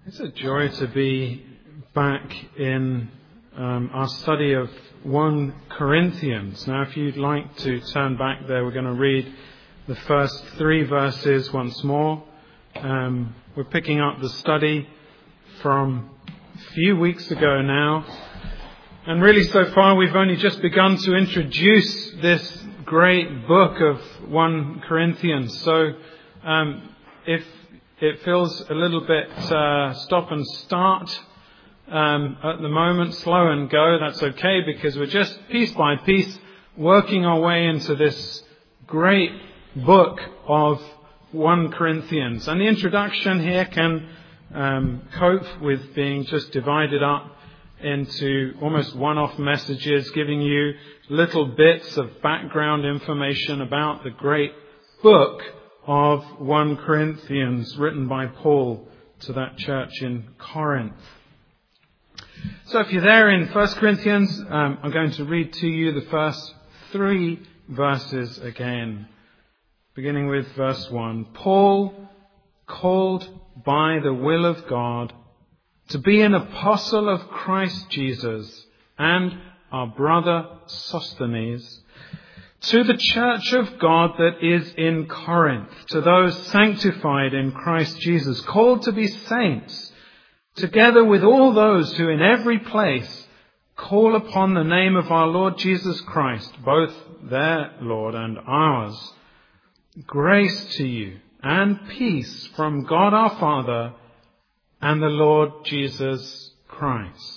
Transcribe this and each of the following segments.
It's a joy to be back in our study of 1 Corinthians. Now, if you'd like to turn back there, we're going to read the first 3 verses once more. We're picking up the study from a few weeks ago now. And really, so far, we've only just begun to introduce this great book of 1 Corinthians. So, if it feels a little bit stop and start at the moment, slow and go, that's okay, because we're just piece by piece working our way into this great book of 1 Corinthians. And the introduction here can cope with being just divided up into almost one-off messages, giving you little bits of background information about the great book of 1 Corinthians, written by Paul to that church in Corinth. So if you're there in 1 Corinthians, I'm going to read to you the first 3 verses again, beginning with verse 1. Paul, called by the will of God to be an apostle of Christ Jesus, and our brother Sosthenes, to the church of God that is in Corinth, to those sanctified in Christ Jesus, called to be saints, together with all those who in every place call upon the name of our Lord Jesus Christ, both their Lord and ours. Grace to you and peace from God our Father and the Lord Jesus Christ.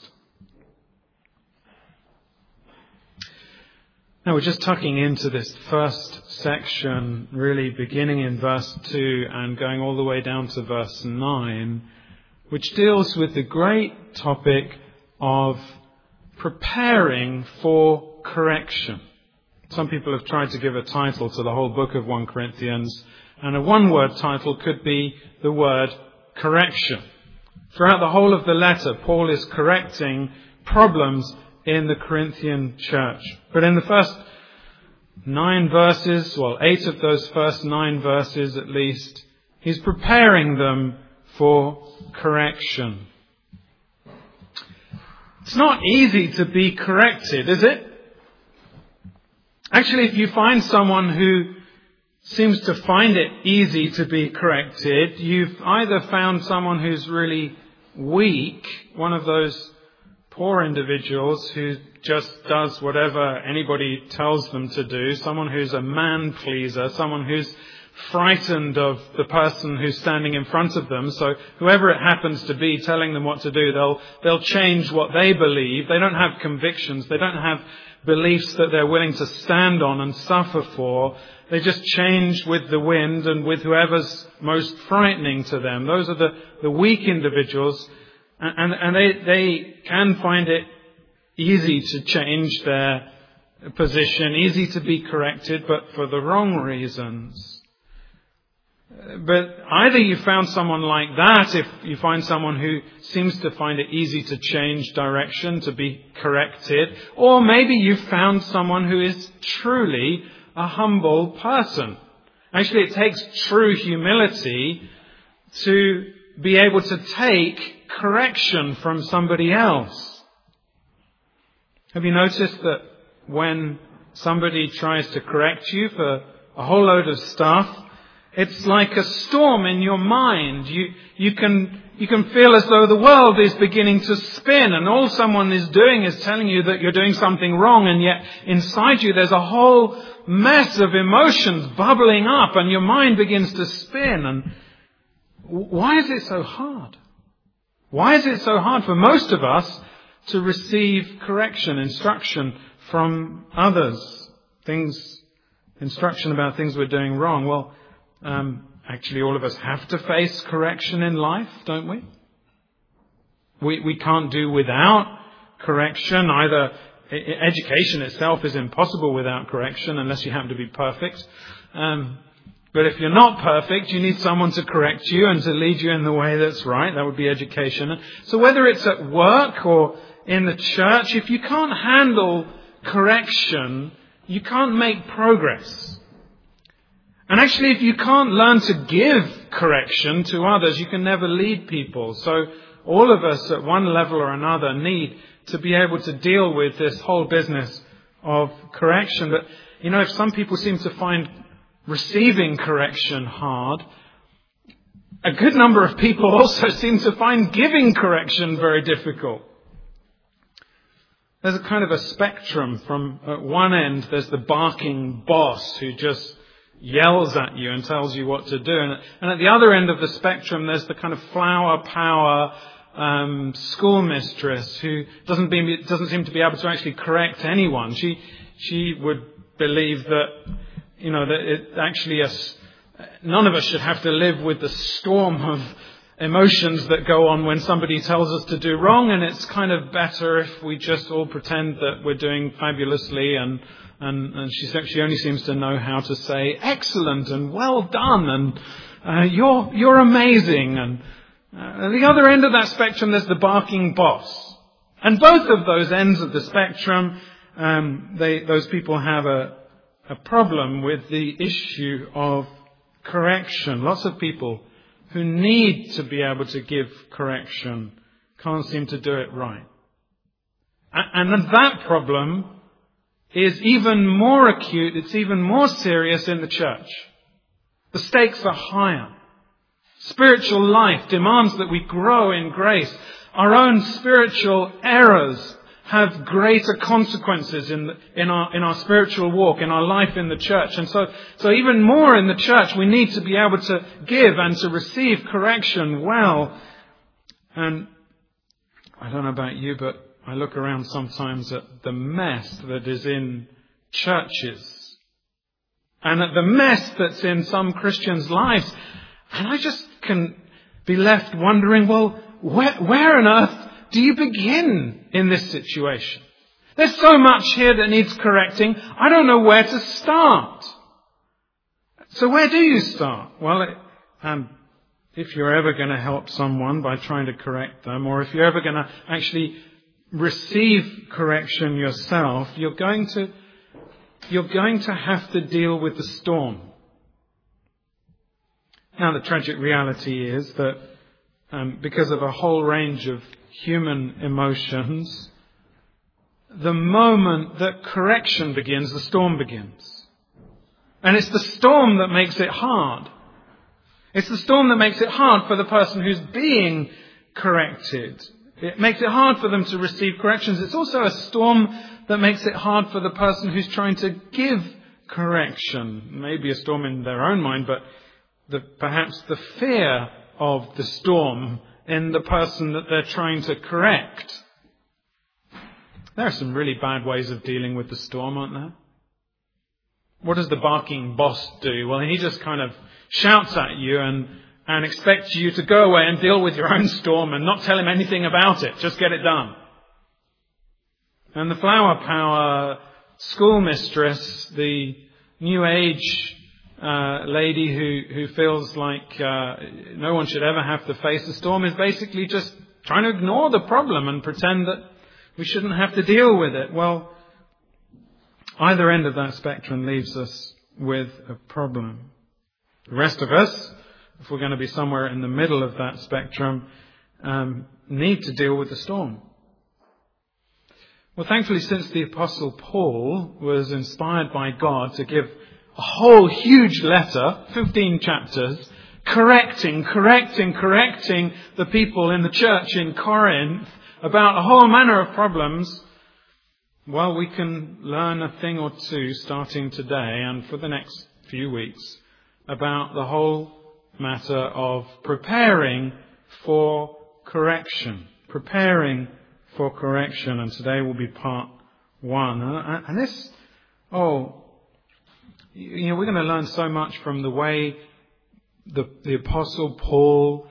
Now we're just tucking into this first section, really beginning in verse 2 and going all the way down to verse 9, which deals with the great topic of preparing for correction. Some people have tried to give a title to the whole book of 1 Corinthians, and a one-word title could be the word correction. Throughout the whole of the letter, Paul is correcting problems in the Corinthian church. But in the first 9 verses, 8 of those first 9 verses at least, he's preparing them for correction. It's not easy to be corrected, is it? Actually, if you find someone who seems to find it easy to be corrected, you've either found someone who's really weak, one of those poor individuals who just does whatever anybody tells them to do, someone who's a man pleaser, someone who's frightened of the person who's standing in front of them, so whoever it happens to be telling them what to do, they'll change what they believe. They don't have convictions, they don't have beliefs that they're willing to stand on and suffer for. They just change with the wind and with whoever's most frightening to them. Those are the weak individuals. And they can find it easy to change their position, easy to be corrected, but for the wrong reasons. But either you found someone like that, if you find someone who seems to find it easy to change direction, to be corrected, or maybe you found someone who is truly a humble person. Actually, it takes true humility to be able to take correction from somebody else. Have you noticed that when somebody tries to correct you for a whole load of stuff, it's like a storm in your mind. You can feel as though the world is beginning to spin, and all someone is doing is telling you that you're doing something wrong, and yet inside you there's a whole mess of emotions bubbling up, and your mind begins to spin. And why is it so hard? Why is it so hard for most of us to receive correction, instruction from others? Instruction about things we're doing wrong. Well, actually all of us have to face correction in life, don't we? We can't do without correction. Either education itself is impossible without correction unless you happen to be perfect. But if you're not perfect, you need someone to correct you and to lead you in the way that's right. That would be education. So whether it's at work or in the church, if you can't handle correction, you can't make progress. And actually, if you can't learn to give correction to others, you can never lead people. So all of us at one level or another need to be able to deal with this whole business of correction. But, if some people seem to find receiving correction hard, a good number of people also seem to find giving correction very difficult. There's a kind of a spectrum. From at one end, there's the barking boss who just yells at you and tells you what to do. And at the other end of the spectrum, there's the kind of flower power schoolmistress who doesn't seem to be able to actually correct anyone. She would believe that, that it actually none of us should have to live with the storm of emotions that go on when somebody tells us to do wrong, and it's kind of better if we just all pretend that we're doing fabulously, and she only seems to know how to say excellent and well done and you're amazing. And at the other end of that spectrum, there's the barking boss. And both of those ends of the spectrum, those people have a problem with the issue of correction. Lots of people who need to be able to give correction can't seem to do it right. And that problem is even more acute, it's even more serious in the church. The stakes are higher. Spiritual life demands that we grow in grace. Our own spiritual errors have greater consequences in our spiritual walk, in our life in the church. And so even more in the church, we need to be able to give and to receive correction well. And I don't know about you, but I look around sometimes at the mess that is in churches and at the mess that's in some Christians' lives. And I just can be left wondering, well, where on earth do you begin in this situation? There's so much here that needs correcting. I don't know where to start. So where do you start? Well, if you're ever going to help someone by trying to correct them, or if you're ever going to actually receive correction yourself, you're going to have to deal with the storm. Now, the tragic reality is that because of a whole range of human emotions, the moment that correction begins, the storm begins. And it's the storm that makes it hard. It's the storm that makes it hard for the person who's being corrected. It makes it hard for them to receive corrections. It's also a storm that makes it hard for the person who's trying to give correction. Maybe a storm in their own mind, but perhaps the fear of the storm in the person that they're trying to correct. There are some really bad ways of dealing with the storm, aren't there? What does the barking boss do? Well, he just kind of shouts at you and expects you to go away and deal with your own storm and not tell him anything about it. Just get it done. And the flower power schoolmistress, the New Age lady who feels like no one should ever have to face the storm, is basically just trying to ignore the problem and pretend that we shouldn't have to deal with it. Well, either end of that spectrum leaves us with a problem. The rest of us, if we're going to be somewhere in the middle of that spectrum, need to deal with the storm. Well, thankfully, since the Apostle Paul was inspired by God to give a whole huge letter, 15 chapters, correcting the people in the church in Corinth about a whole manner of problems, well, we can learn a thing or two starting today and for the next few weeks about the whole matter of preparing for correction. Preparing for correction. And today will be part 1. And this, we're going to learn so much from the way the Apostle Paul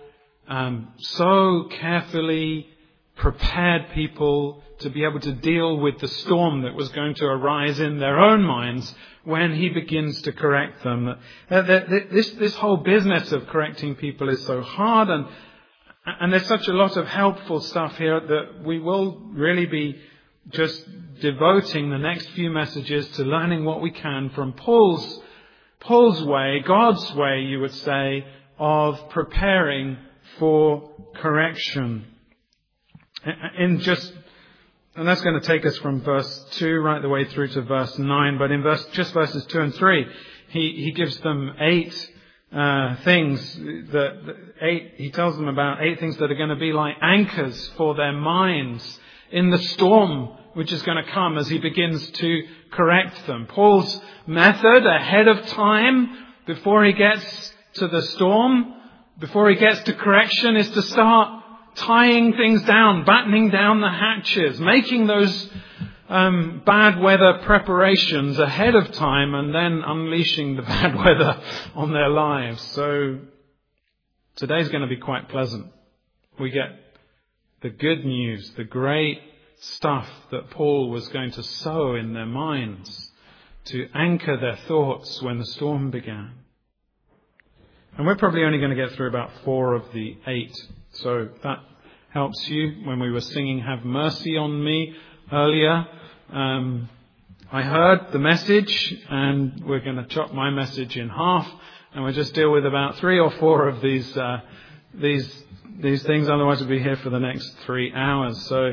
so carefully prepared people to be able to deal with the storm that was going to arise in their own minds when he begins to correct them. This whole business of correcting people is so hard, and there's such a lot of helpful stuff here that we will really be just devoting the next few messages to learning what we can from Paul's Paul's way, God's way, you would say, of preparing for correction. And that's going to take us from verse 2 right the way through to verse 9. But in verses 2 and 3, he gives them 8 things he tells them about 8 things that are going to be like anchors for their minds in the storm which is going to come as he begins to correct them. Paul's method ahead of time, before he gets to the storm, before he gets to correction, is to start tying things down, battening down the hatches, making those bad weather preparations ahead of time, and then unleashing the bad weather on their lives. So today's going to be quite pleasant. We get the good news, the great stuff that Paul was going to sow in their minds to anchor their thoughts when the storm began. And we're probably only going to get through about 4 of the 8. So that helps you. When we were singing Have Mercy on Me earlier, I heard the message, and we're going to chop my message in half, and we'll just deal with about 3 or 4 of these things. Otherwise, we'll be here for the next 3 hours. So,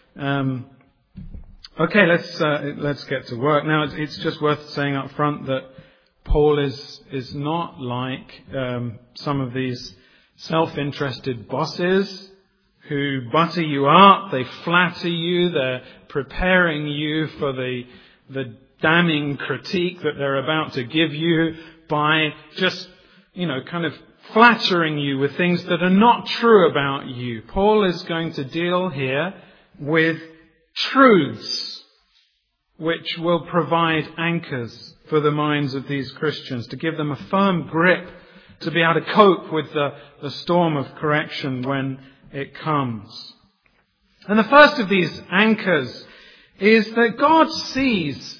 okay, let's get to work. Now, it's just worth saying up front that Paul is not like some of these self-interested bosses who butter you up, they flatter you, they're preparing you for the damning critique that they're about to give you by just, kind of flattering you with things that are not true about you. Paul is going to deal here with truths which will provide anchors for the minds of these Christians, to give them a firm grip to be able to cope with the storm of correction when it comes. And the first of these anchors is that God sees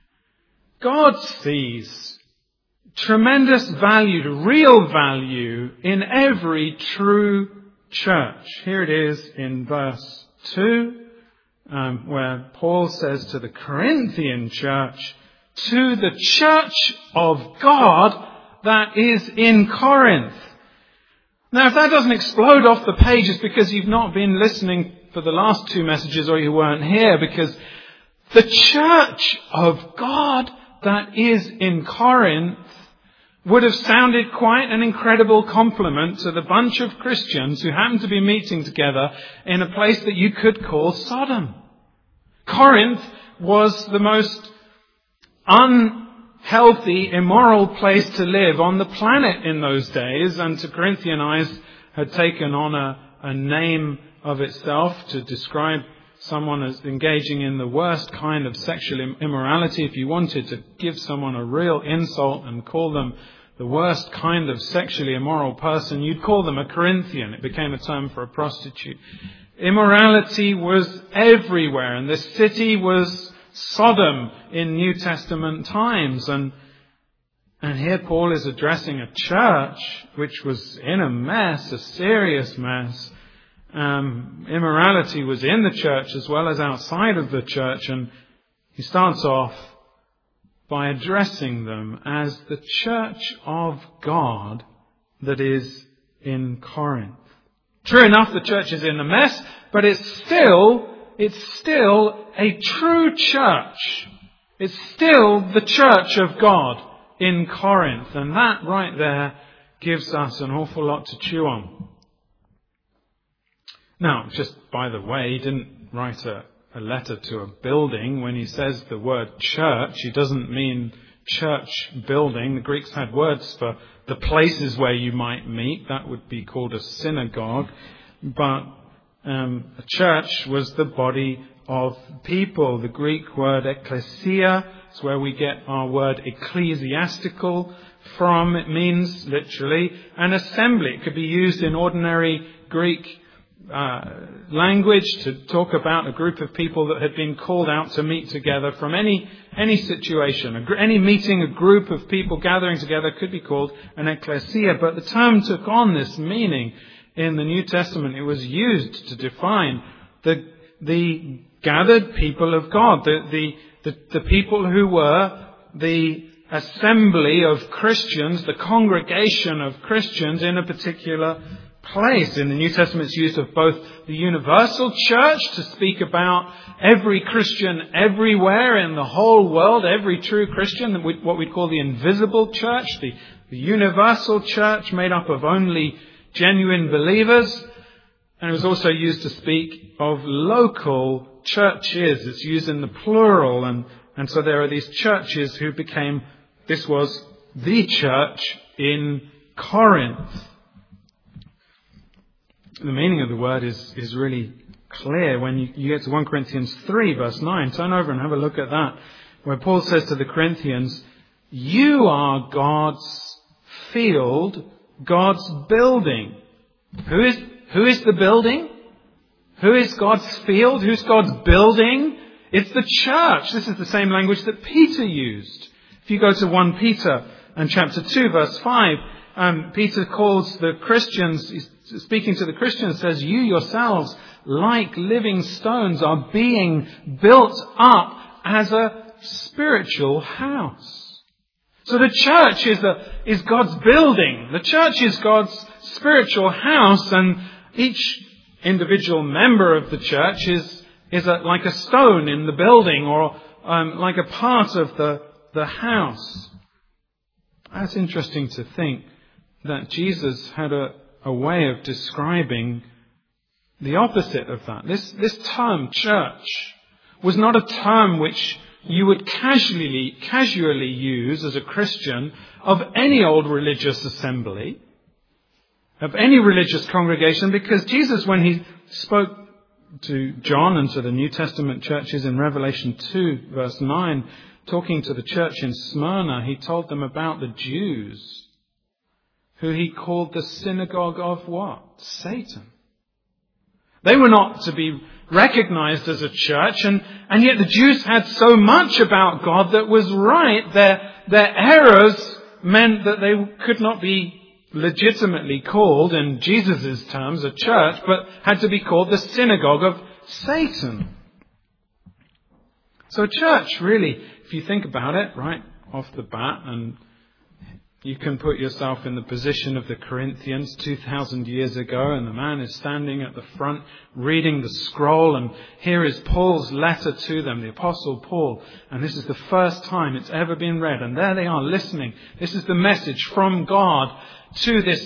tremendous value, real value in every true church. Here it is in verse 2, where Paul says to the Corinthian church, to the church of God that is in Corinth. Now, if that doesn't explode off the page, it's because you've not been listening for the last 2 messages, or you weren't here, because the church of God that is in Corinth would have sounded quite an incredible compliment to the bunch of Christians who happened to be meeting together in a place that you could call Sodom. Corinth was the most unhealthy, immoral place to live on the planet in those days, and to Corinthianize had taken on a name of itself to describe someone as engaging in the worst kind of sexual immorality. If you wanted to give someone a real insult and call them the worst kind of sexually immoral person, you'd call them a Corinthian. It became a term for a prostitute. Immorality was everywhere, and this city was Sodom in New Testament times. And here Paul is addressing a church which was in a mess, a serious mess. Immorality was in the church as well as outside of the church, and he starts off by addressing them as the church of God that is in Corinth. True enough, the church is in a mess, but it's still a true church. It's still the church of God in Corinth, and that right there gives us an awful lot to chew on. Now, just by the way, he didn't write a letter to a building. When he says the word church, he doesn't mean church building. The Greeks had words for the places where you might meet. That would be called a synagogue. But a church was the body of people. The Greek word ekklesia is where we get our word ecclesiastical from. It means literally an assembly. It could be used in ordinary Greek language to talk about a group of people that had been called out to meet together from any situation. Any meeting, a group of people gathering together could be called an ecclesia. But the term took on this meaning in the New Testament. It was used to define the gathered people of God, the people who were the assembly of Christians, the congregation of Christians in a particular place. In the New Testament, it's used of both the universal church to speak about every Christian everywhere in the whole world, every true Christian, what we call the invisible church, the universal church made up of only genuine believers. And it was also used to speak of local churches. It's used in the plural, and so there are these churches who became, this was the church in Corinth. The meaning of the word is really clear when you get to 1 Corinthians 3 verse 9. Turn over and have a look at that, where Paul says to the Corinthians, you are God's field, God's building. Who is the building? Who is God's field? Who's God's building? It's the church. This is the same language that Peter used. If you go to 1 Peter and chapter 2 verse 5, Peter calls the Christians, he's speaking to the Christians, says, you yourselves, like living stones, are being built up as a spiritual house. So the church is God's building. The church is God's spiritual house, and each individual member of the church is like a stone in the building, or like a part of the house. That's interesting to think that Jesus had a way of describing the opposite of that. This term, church, was not a term which you would casually use as a Christian of any old religious assembly, of any religious congregation, because Jesus, when he spoke to John and to the New Testament churches in Revelation 2 verse 9, talking to the church in Smyrna, he told them about the Jews, who he called the synagogue of what? Satan. They were not to be recognized as a church, and yet the Jews had so much about God that was right. Their errors meant that they could not be legitimately called, in Jesus' terms, a church, but had to be called the synagogue of Satan. So a church, really, if you think about it, right off the bat, and you can put yourself in the position of the Corinthians 2,000 years ago, and the man is standing at the front reading the scroll, and here is Paul's letter to them, the Apostle Paul, and this is the first time it's ever been read, and there they are listening. This is the message from God to this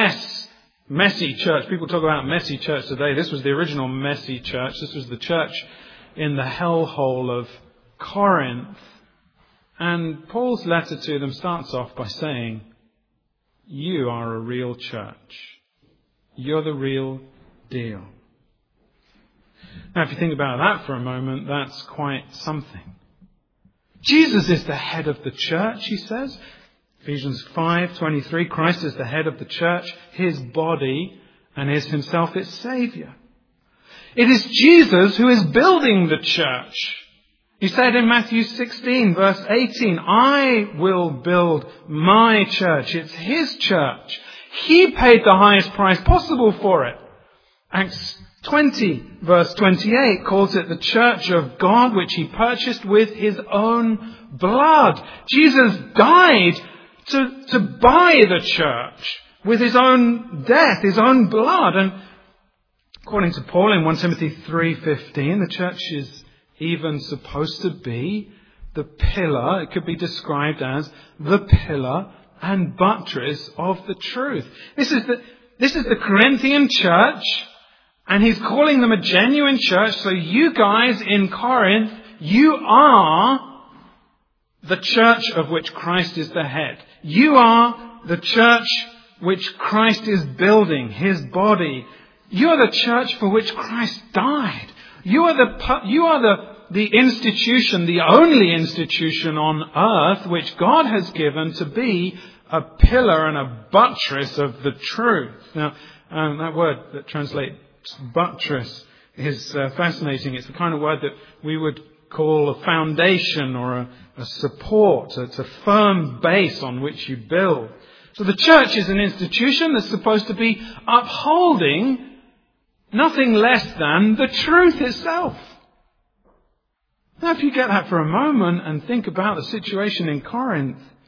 messy church. People talk about messy church today. This was the original messy church. This was the church in the hellhole of Corinth. And Paul's letter to them starts off by saying, you are a real church. You're the real deal. Now, if you think about that for a moment, that's quite something. Jesus is the head of the church, he says. Ephesians 5:23, Christ is the head of the church, his body, and is himself its Saviour. It is Jesus who is building the church. He said in Matthew 16, verse 18, I will build my church. It's his church. He paid the highest price possible for it. Acts 20, verse 28, calls it the church of God, which he purchased with his own blood. Jesus died to buy the church with his own death, his own blood. And according to Paul in 1 Timothy 3:15, the church is even supposed to be the pillar. It could be described as the pillar and buttress of the truth. This is the Corinthian church, and he's calling them a genuine church. So you guys in Corinth, you are the church of which Christ is the head. You are the church which Christ is building, his body. You are the church for which Christ died. You are the institution, the only institution on earth which God has given to be a pillar and a buttress of the truth. Now, that word that translates buttress is fascinating. It's the kind of word that we would call a foundation or a support. It's a firm base on which you build. So the church is an institution that's supposed to be upholding nothing less than the truth itself. Now, if you get that for a moment and think about the situation in Corinth,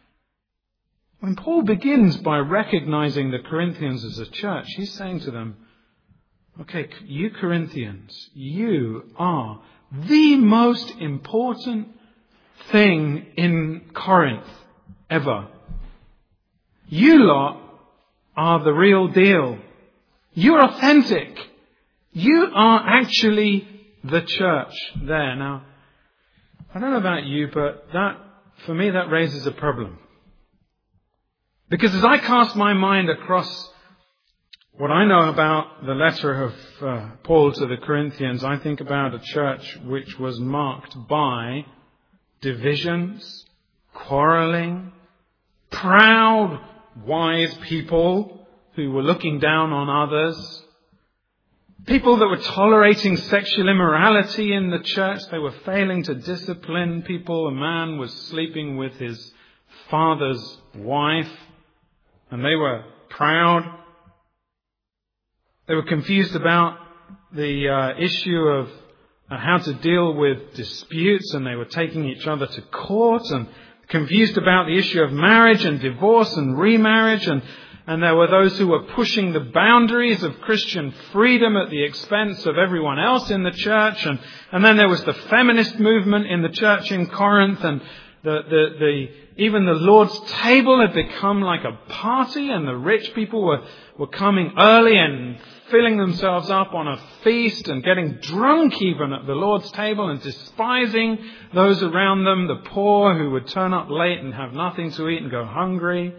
When Paul begins by recognizing the Corinthians as a church, he's saying to them, okay, you Corinthians, you are the most important thing in Corinth ever. You lot are the real deal. You're authentic. You are actually the church there. Now, I don't know about you, but for me, that raises a problem. Because as I cast my mind across what I know about the letter of Paul to the Corinthians, I think about a church which was marked by divisions, quarreling, proud, wise people who were looking down on others, people that were tolerating sexual immorality in the church. They were failing to discipline people. A man was sleeping with his father's wife, and they were proud. They were confused about the issue of how to deal with disputes, and they were taking each other to court, and confused about the issue of marriage and divorce and remarriage, and there were those who were pushing the boundaries of Christian freedom at the expense of everyone else in the church, and then there was the feminist movement in the church in Corinth, and even the Lord's table had become like a party, and the rich people were coming early and filling themselves up on a feast and getting drunk even at the Lord's table and despising those around them, the poor who would turn up late and have nothing to eat and go hungry.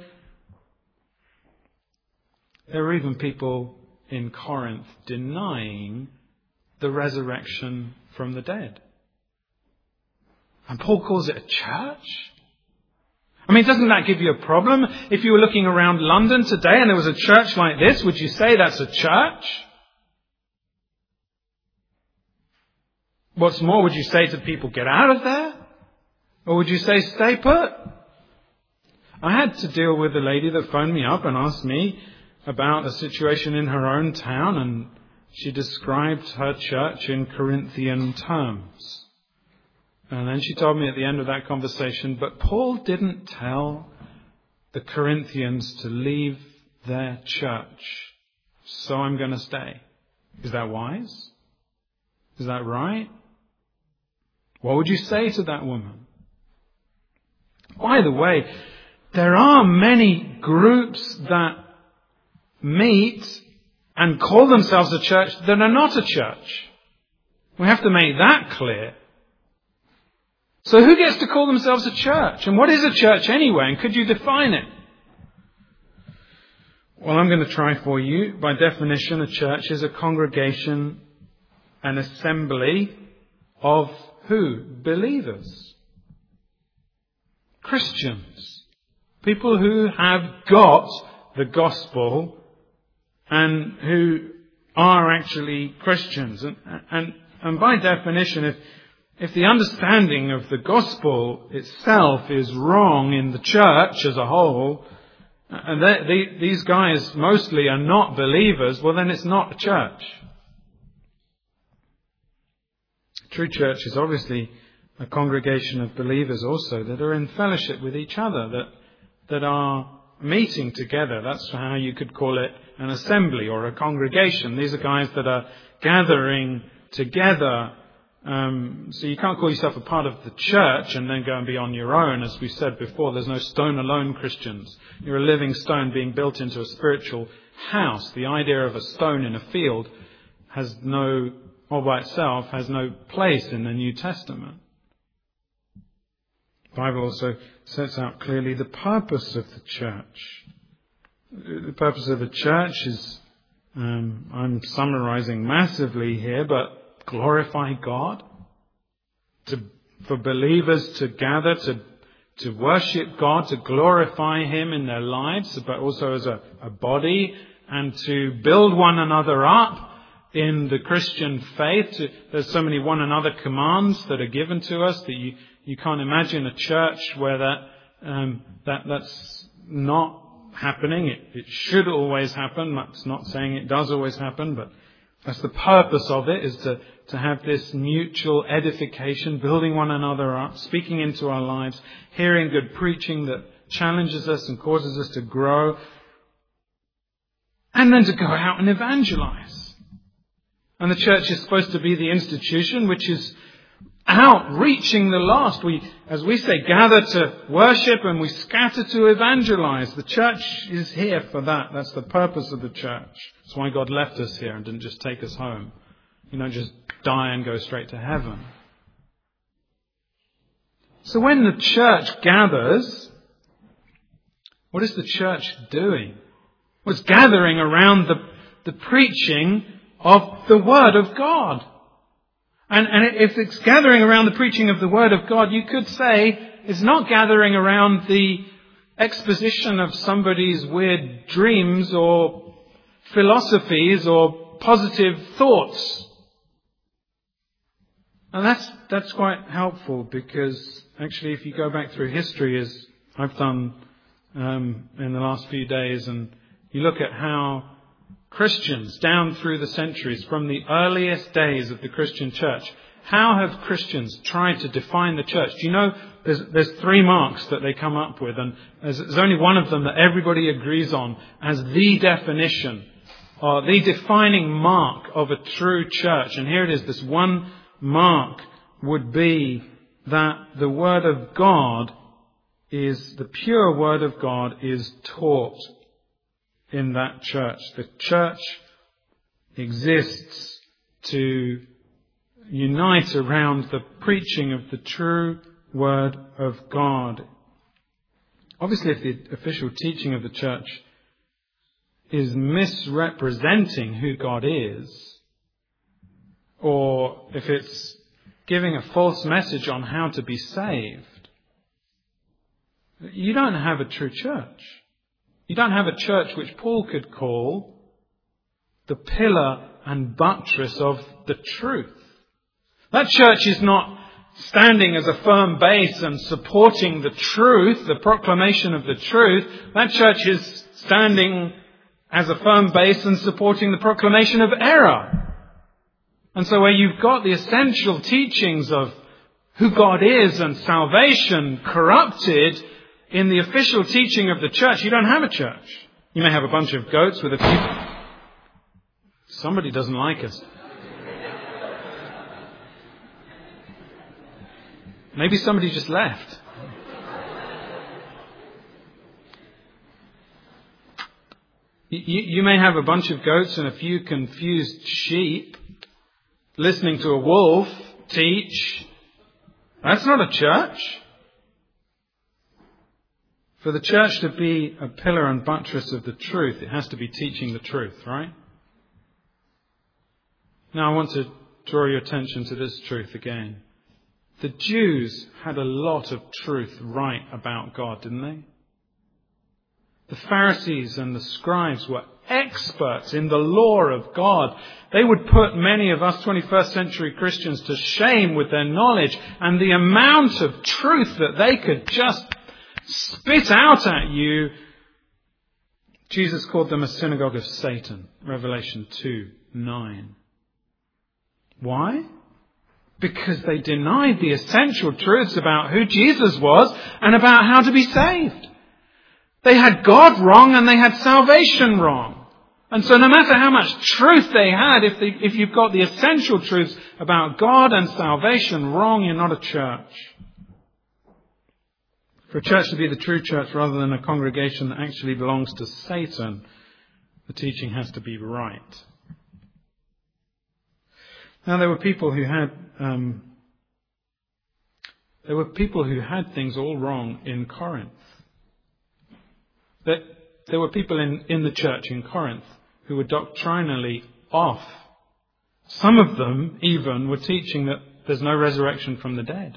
There were even people in Corinth denying the resurrection from the dead. And Paul calls it a church? I mean, doesn't that give you a problem? If you were looking around London today and there was a church like this, would you say that's a church? What's more, would you say to people, get out of there? Or would you say, stay put? I had to deal with a lady that phoned me up and asked me about a situation in her own town, and she described her church in Corinthian terms. And then she told me at the end of that conversation, but Paul didn't tell the Corinthians to leave their church, so I'm going to stay. Is that wise? Is that right? What would you say to that woman? By the way, there are many groups that meet and call themselves a church that are not a church. We have to make that clear. So who gets to call themselves a church? And what is a church anyway? And could you define it? Well, I'm going to try for you. By definition, a church is a congregation, an assembly of who? Believers. Christians. People who have got the gospel and who are actually Christians. And by definition, if the understanding of the gospel itself is wrong in the church as a whole, and these guys mostly are not believers, well then it's not a church. A true church is obviously a congregation of believers also that are in fellowship with each other, that are meeting together. That's how you could call it an assembly or a congregation. These are guys that are gathering together. So you can't call yourself a part of the church and then go and be on your own. As we said before, there's no stone alone Christians. You're a living stone being built into a spiritual house. The idea of a stone in a field all by itself, has no place in the New Testament. The Bible also sets out clearly the purpose of the church. The purpose of the church is, I'm summarizing massively here, but glorify God, for believers to gather, to worship God, to glorify Him in their lives, but also as a body, and to build one another up in the Christian faith. There's so many one another commands that are given to us that you can't imagine a church where that's not happening. It should always happen. That's not saying it does always happen, but that's the purpose of it, is to have this mutual edification, building one another up, speaking into our lives, hearing good preaching challenges us and causes us to grow. And then to go out and evangelize. And the church is supposed to be the institution which is out reaching the lost. We, as we say, gather to worship and we scatter to evangelize. The church is here for that. That's the purpose of the church. That's why God left us here and didn't just take us home. You don't just die and go straight to heaven. So when the church gathers, what is the church doing? Well, it's gathering around the preaching of the Word of God. And if it's gathering around the preaching of the Word of God, you could say it's not gathering around the exposition of somebody's weird dreams or philosophies or positive thoughts. And that's quite helpful, because actually if you go back through history, as I've done in the last few days, and you look at how Christians down through the centuries, from the earliest days of the Christian church, how have Christians tried to define the church? Do you know there's 3 marks that they come up with, and there's only one of them that everybody agrees on as the definition, or the defining mark of a true church. And here it is. This one mark would be that the Word of God is, the pure Word of God is taught in that church. The church exists to unite around the preaching of the true Word of God. Obviously, if the official teaching of the church is misrepresenting who God is, or if it's giving a false message on how to be saved, you don't have a true church. You don't have a church which Paul could call the pillar and buttress of the truth. That church is not standing as a firm base and supporting the truth, the proclamation of the truth. That church is standing as a firm base and supporting the proclamation of error. And so where you've got the essential teachings of who God is and salvation corrupted in the official teaching of the church, you don't have a church. You may have a bunch of goats with a few... Somebody doesn't like us. Maybe somebody just left. You may have a bunch of goats and a few confused sheep listening to a wolf teach. That's not a church. For the church to be a pillar and buttress of the truth, it has to be teaching the truth, right? Now I want to draw your attention to this truth again. The Jews had a lot of truth right about God, didn't they? The Pharisees and the scribes were experts in the law of God. They would put many of us 21st century Christians to shame with their knowledge and the amount of truth that they could just spit out at you. Jesus called them a synagogue of Satan, Revelation 2:9. Why? Because they denied the essential truths about who Jesus was and about how to be saved. They had God wrong and they had salvation wrong. And so no matter how much truth they had, if you've got the essential truths about God and salvation wrong, you're not a church. For a church to be the true church rather than a congregation that actually belongs to Satan, the teaching has to be right. Now there were people who had things all wrong in Corinth. That there were people in the church in Corinth who were doctrinally off. Some of them even were teaching that there's no resurrection from the dead.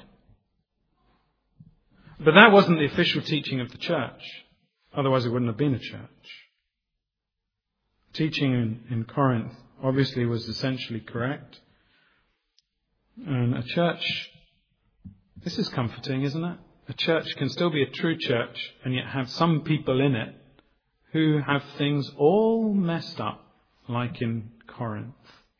But that wasn't the official teaching of the church. Otherwise it wouldn't have been a church. Teaching in Corinth obviously was essentially correct. And a church, this is comforting, isn't it? A church can still be a true church and yet have some people in it who have things all messed up, like in Corinth.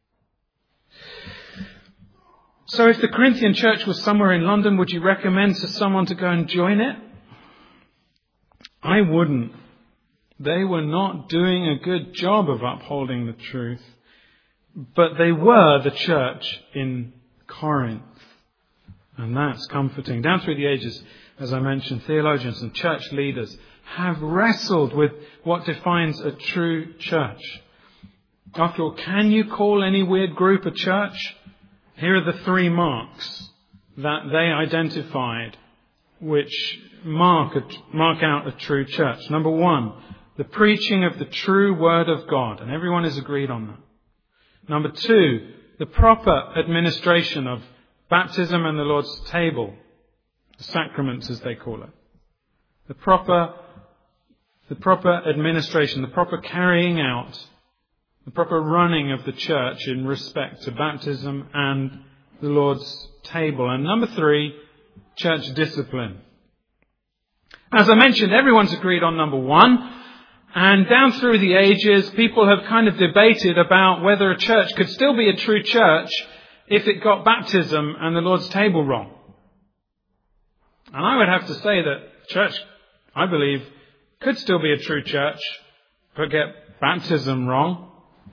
So if the Corinthian church was somewhere in London, would you recommend to someone to go and join it? I wouldn't. They were not doing a good job of upholding the truth, but they were the church in Corinth. And that's comforting. Down through the ages, as I mentioned, theologians and church leaders have wrestled with what defines a true church. After all, can you call any weird group a church? Here are the 3 marks that they identified which mark out a true church. Number 1, the preaching of the true Word of God. And everyone is agreed on that. Number 2, the proper administration of baptism and the Lord's table. The sacraments, as they call it. The proper administration, the proper carrying out, the proper running of the church in respect to baptism and the Lord's table. And number 3, church discipline. As I mentioned, everyone's agreed on number 1. And down through the ages, people have kind of debated about whether a church could still be a true church if it got baptism and the Lord's table wrong. And I would have to say that church, I believe, could still be a true church, but get baptism wrong,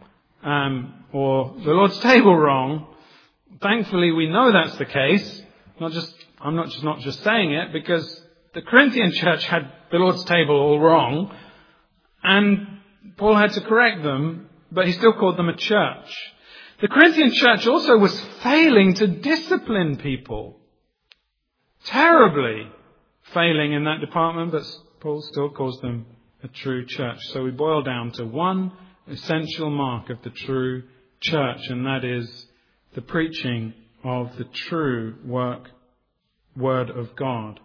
or the Lord's table wrong. Thankfully, we know that's the case. I'm not just saying it, because the Corinthian church had the Lord's table all wrong, and Paul had to correct them, but he still called them a church. The Corinthian church also was failing to discipline people. Terribly failing in that department, but Paul still calls them a true church. So we boil down to one essential mark of the true church, and that is the preaching of the true Word of God.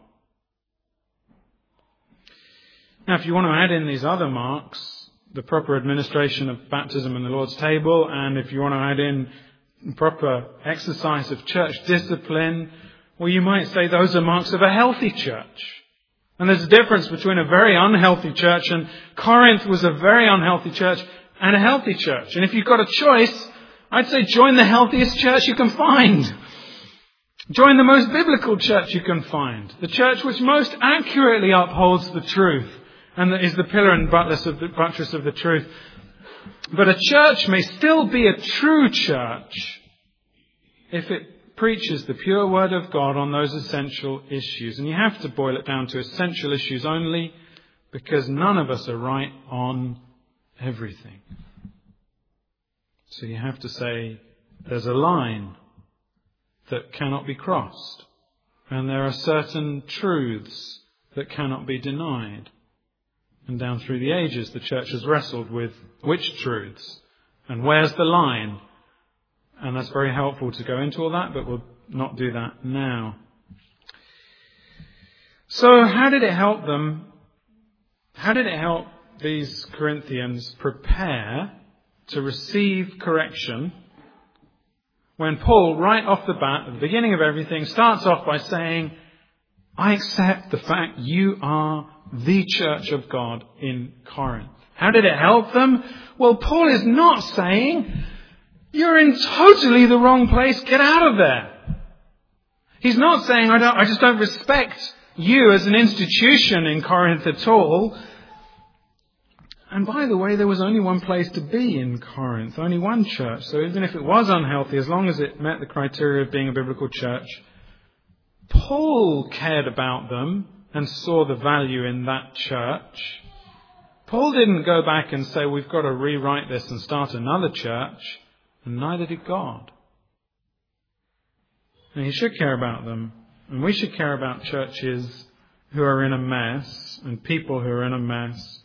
Now, if you want to add in these other marks, the proper administration of baptism and the Lord's table, and if you want to add in proper exercise of church discipline, well, you might say those are marks of a healthy church. And there's a difference between a very unhealthy church, and Corinth was a very unhealthy church, and a healthy church. And if you've got a choice, I'd say join the healthiest church you can find. Join the most biblical church you can find. The church which most accurately upholds the truth and that is the pillar and buttress of the truth. But a church may still be a true church if it preaches the pure Word of God on those essential issues. And you have to boil it down to essential issues only, because none of us are right on everything. So you have to say there's a line that cannot be crossed, and there are certain truths that cannot be denied. And down through the ages, the church has wrestled with which truths and where's the line. And that's very helpful to go into all that, but we'll not do that now. So how did it help them? How did it help these Corinthians prepare to receive correction when Paul, right off the bat, at the beginning of everything, starts off by saying, I accept the fact you are the church of God in Corinth. How did it help them? Well, Paul is not saying, you're in totally the wrong place, get out of there. He's not saying, I just don't respect you as an institution in Corinth at all. And by the way, there was only one place to be in Corinth, only one church. So even if it was unhealthy, as long as it met the criteria of being a biblical church, Paul cared about them and saw the value in that church. Paul didn't go back and say, we've got to rewrite this and start another church, and neither did God. And he should care about them, and we should care about churches who are in a mess and people who are in a mess.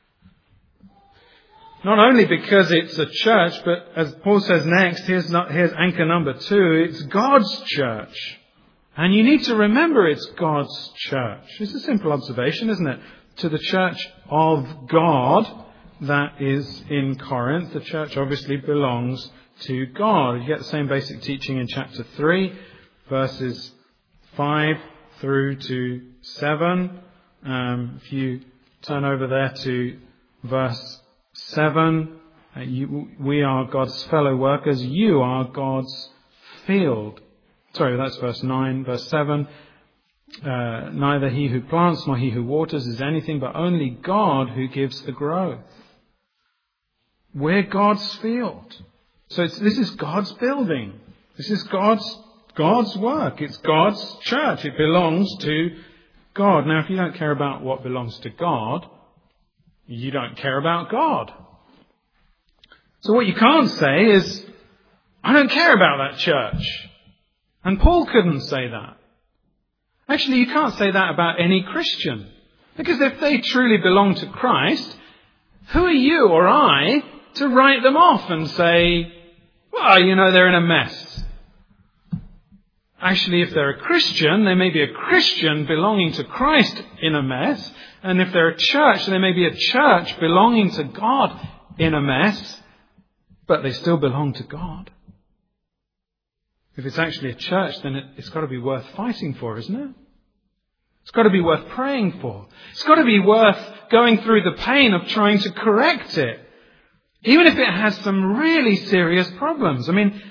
Not only because it's a church, but as Paul says next, here's anchor number 2, it's God's church. And you need to remember it's God's church. It's a simple observation, isn't it? To the church of God that is in Corinth, the church obviously belongs to God. You get the same basic teaching in chapter 3, verses 5 through to 7. If you turn over there to verse 7, we are God's fellow workers, you are God's field. Sorry, that's verse 9. Verse 7, neither he who plants nor he who waters is anything, but only God who gives the growth. We're God's field. So this is God's building. This is God's work. It's God's church. It belongs to God. Now, if you don't care about what belongs to God, you don't care about God. So what you can't say is, I don't care about that church. And Paul couldn't say that. Actually, you can't say that about any Christian. Because if they truly belong to Christ, who are you or I to write them off and say, well, they're in a mess. Actually, if they're a Christian, they may be a Christian belonging to Christ in a mess. And if they're a church, they may be a church belonging to God in a mess. But they still belong to God. If it's actually a church, then it's got to be worth fighting for, isn't it? It's got to be worth praying for. It's got to be worth going through the pain of trying to correct it. Even if it has some really serious problems.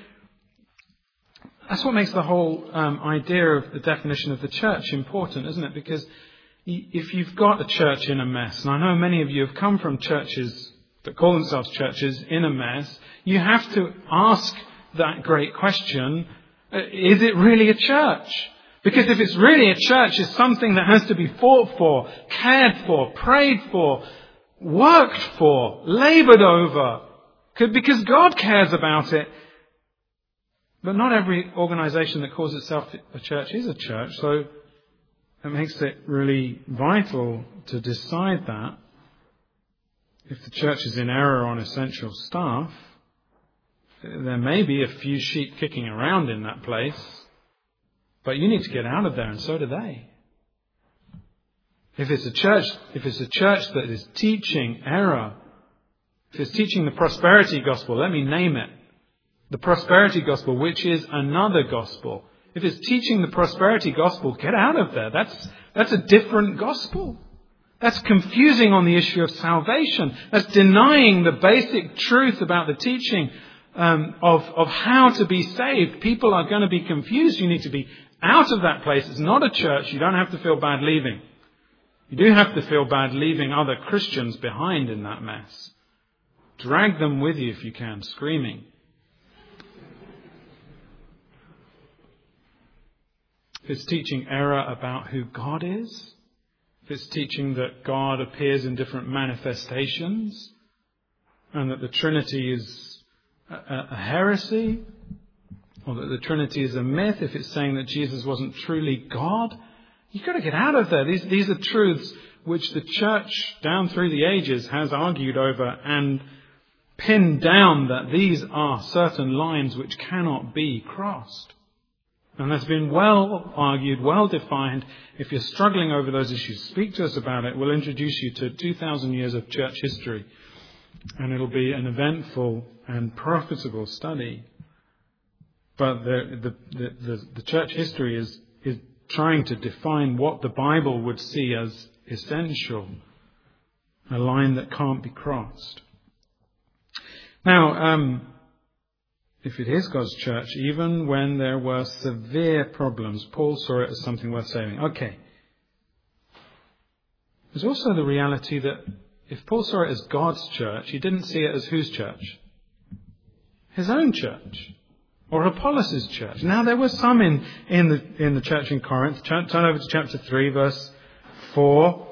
That's what makes the whole idea of the definition of the church important, isn't it? Because if you've got a church in a mess, and I know many of you have come from churches that call themselves churches in a mess, you have to ask that great question, is it really a church? Because if it's really a church, it's something that has to be fought for, cared for, prayed for, worked for, laboured over, because God cares about it. But not every organisation that calls itself a church is a church, so it makes it really vital to decide that. If the church is in error on essential stuff, there may be a few sheep kicking around in that place, but you need to get out of there, and so do they. If it's a church that is teaching error, if it's teaching the prosperity gospel, let me name it, the prosperity gospel, which is another gospel. If it's teaching the prosperity gospel, get out of there. That's a different gospel. That's confusing on the issue of salvation. That's denying the basic truth about the teaching of how to be saved. People are going to be confused. You need to be out of that place. It's not a church. You don't have to feel bad leaving. You do have to feel bad leaving other Christians behind in that mess. Drag them with you if you can, screaming. If it's teaching error about who God is, if it's teaching that God appears in different manifestations and that the Trinity is a heresy, or that the Trinity is a myth, if it's saying that Jesus wasn't truly God, you've got to get out of there. These are truths which the church down through the ages has argued over and pinned down that these are certain lines which cannot be crossed. And that's been well argued, well defined. If you're struggling over those issues, speak to us about it. We'll introduce you to 2,000 years of church history. And it'll be an eventful and profitable study. But the church history is trying to define what the Bible would see as essential. A line that can't be crossed. Now, if it is God's church, even when there were severe problems, Paul saw it as something worth saving. Okay. There's also the reality that if Paul saw it as God's church, he didn't see it as whose church? His own church. Or Apollos' church. Now, there were some in the church in Corinth. Turn over to chapter 3, verse 4.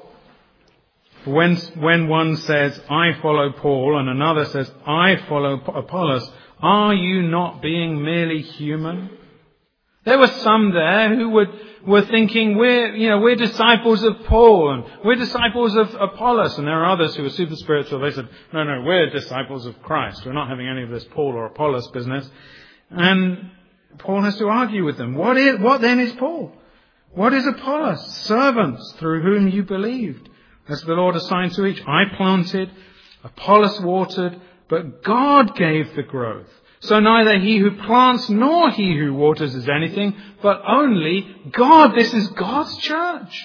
When one says, I follow Paul, and another says, I follow Apollos, are you not being merely human? There were some there who were thinking, we're disciples of Paul, and we're disciples of Apollos, and there are others who were super spiritual. They said, no, we're disciples of Christ. We're not having any of this Paul or Apollos business. And Paul has to argue with them. What then is Paul? What is Apollos? Servants through whom you believed, as the Lord assigned to each. I planted, Apollos watered, but God gave the growth. So neither he who plants nor he who waters is anything, but only God. This is God's church.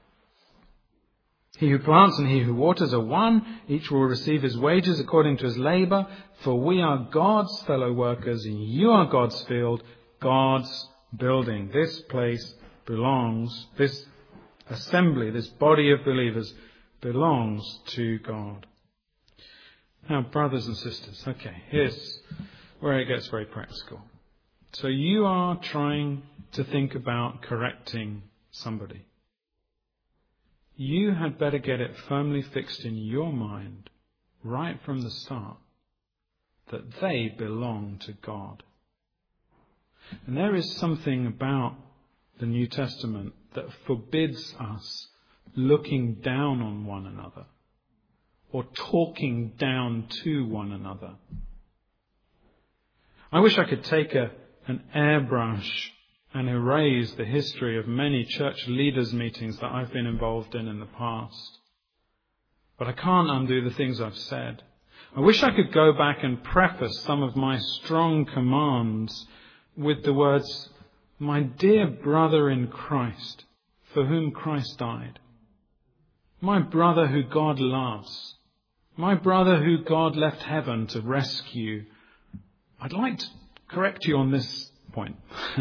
He who plants and he who waters are one. Each will receive his wages according to his labour. For we are God's fellow workers, and you are God's field, God's building. This place this assembly, this body of believers belongs to God. Now, brothers and sisters, okay, here's where it gets very practical. So you are trying to think about correcting somebody. You had better get it firmly fixed in your mind right from the start that they belong to God. And there is something about the New Testament that forbids us looking down on one another or talking down to one another. I wish I could take an airbrush and erase the history of many church leaders' meetings that I've been involved in the past. But I can't undo the things I've said. I wish I could go back and preface some of my strong commands with the words, "My dear brother in Christ, for whom Christ died. My brother who God loves. My brother who God left heaven to rescue." I'd like to correct you on this point.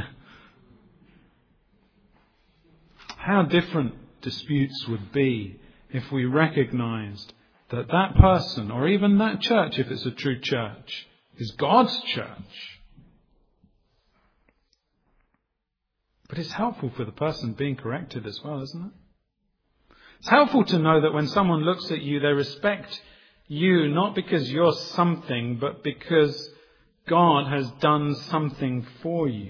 How different disputes would be if we recognized that that person, or even that church, if it's a true church, is God's church. But it's helpful for the person being corrected as well, isn't it? It's helpful to know that when someone looks at you, they respect you not because you're something, but because God has done something for you.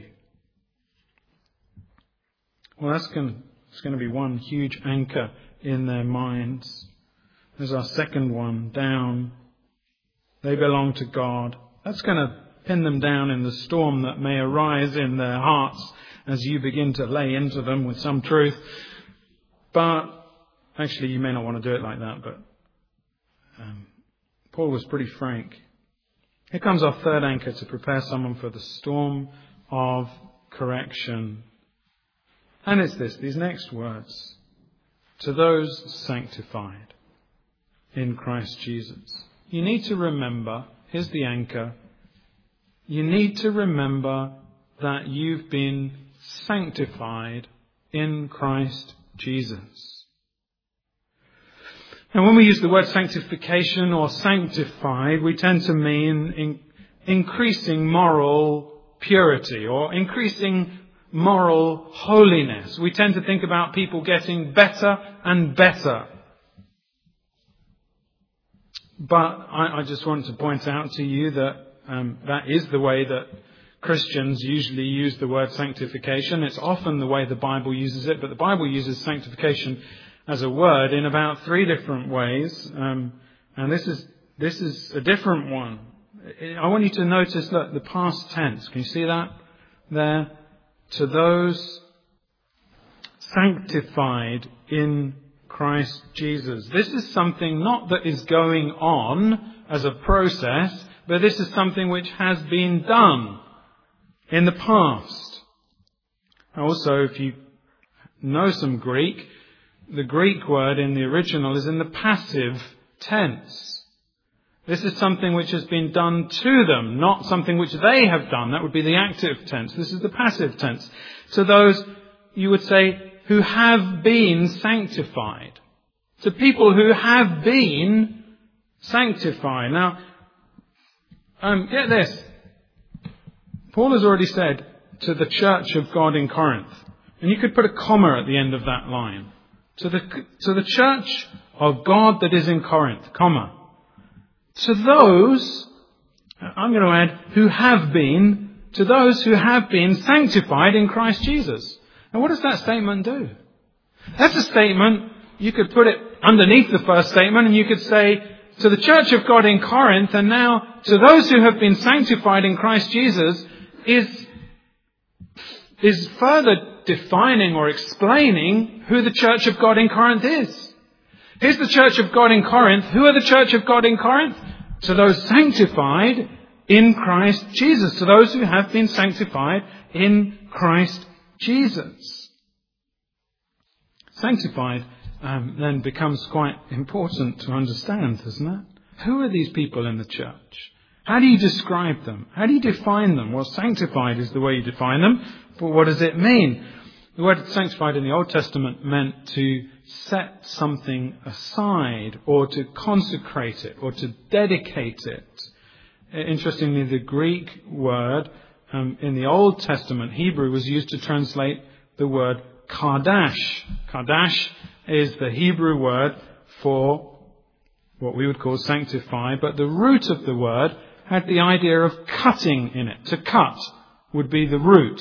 Well, it's going to be one huge anchor in their minds. There's our second one down. They belong to God. That's going to pin them down in the storm that may arise in their hearts as you begin to lay into them with some truth. But actually, you may not want to do it like that, but Paul was pretty frank. Here comes our third anchor to prepare someone for the storm of correction. And it's these next words. To those sanctified in Christ Jesus. You need to remember, here's the anchor. You need to remember that you've been sanctified in Christ Jesus. And when we use the word sanctification or sanctified, we tend to mean increasing moral purity or increasing moral holiness. We tend to think about people getting better and better. But I just want to point out to you that that is the way that Christians usually use the word sanctification. It's often the way the Bible uses it, but the Bible uses sanctification as a word in about 3 different ways. And this is a different one. I want you to notice that the past tense. Can you see that there? To those sanctified in Christ Jesus. This is something not that is going on as a process, but this is something which has been done in the past. Also, if you know some Greek, the Greek word in the original is in the passive tense. This is something which has been done to them, not something which they have done. That would be the active tense. This is the passive tense. To those, you would say, who have been sanctified. To people who have been sanctified. Now, get this. Paul has already said to the church of God in Corinth, and you could put a comma at the end of that line. To the church of God that is in Corinth, comma. To those, I'm going to add, who have been, to those who have been sanctified in Christ Jesus. Now what does that statement do? That's a statement, you could put it underneath the first statement and you could say, to the church of God in Corinth, and now to those who have been sanctified in Christ Jesus, is further defining or explaining who the church of God in Corinth is. Here's the church of God in Corinth. Who are the church of God in Corinth? To those sanctified in Christ Jesus. To those who have been sanctified in Christ Jesus. Sanctified then becomes quite important to understand, doesn't it? Who are these people in the church? How do you describe them? How do you define them? Well, sanctified is the way you define them, but what does it mean? The word sanctified in the Old Testament meant to set something aside or to consecrate it or to dedicate it. Interestingly, the Greek word in the Old Testament Hebrew was used to translate the word Kardash. Kardash is the Hebrew word for what we would call sanctify, but the root of the word had the idea of cutting in it. To cut would be the root.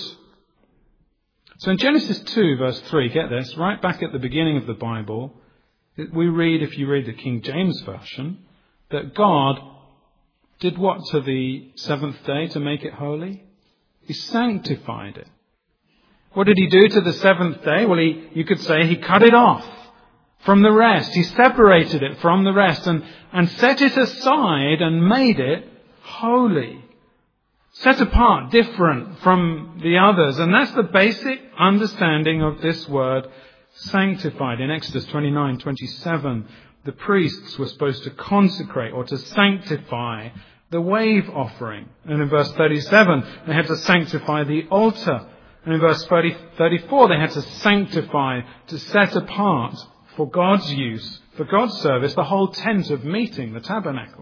So in Genesis 2 verse 3, get this, right back at the beginning of the Bible, we read, if you read the King James Version, that God did what to the seventh day to make it holy? He sanctified it. What did he do to the seventh day? Well, you could say he cut it off from the rest. He separated it from the rest and set it aside and made it holy. Set apart, different from the others. And that's the basic understanding of this word sanctified. In Exodus 29:27, the priests were supposed to consecrate or to sanctify the wave offering. And in verse 37, they had to sanctify the altar. And in verse 34, they had to sanctify, to set apart for God's use, for God's service, the whole tent of meeting, the tabernacle.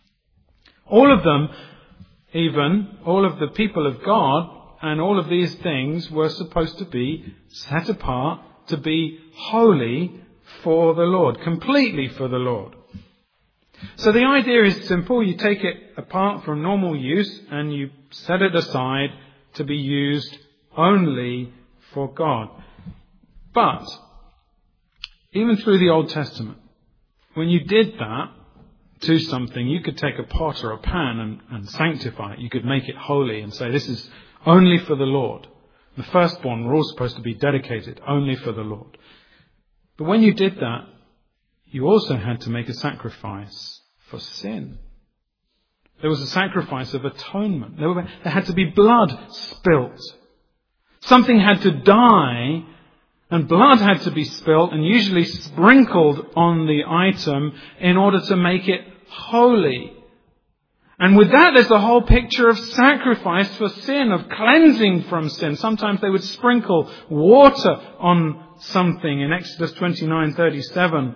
All of them, even all of the people of God and all of these things were supposed to be set apart, to be holy for the Lord, completely for the Lord. So the idea is simple. You take it apart from normal use and you set it aside to be used only for God. But even through the Old Testament, when you did that to something, you could take a pot or a pan and sanctify it. You could make it holy and say, this is only for the Lord. The firstborn were all supposed to be dedicated only for the Lord. But when you did that, you also had to make a sacrifice for sin. There was a sacrifice of atonement. There had to be blood spilt. Something had to die, and blood had to be spilt and usually sprinkled on the item in order to make it holy. And with that, there's the whole picture of sacrifice for sin, of cleansing from sin. Sometimes they would sprinkle water on something. In Exodus 29:37,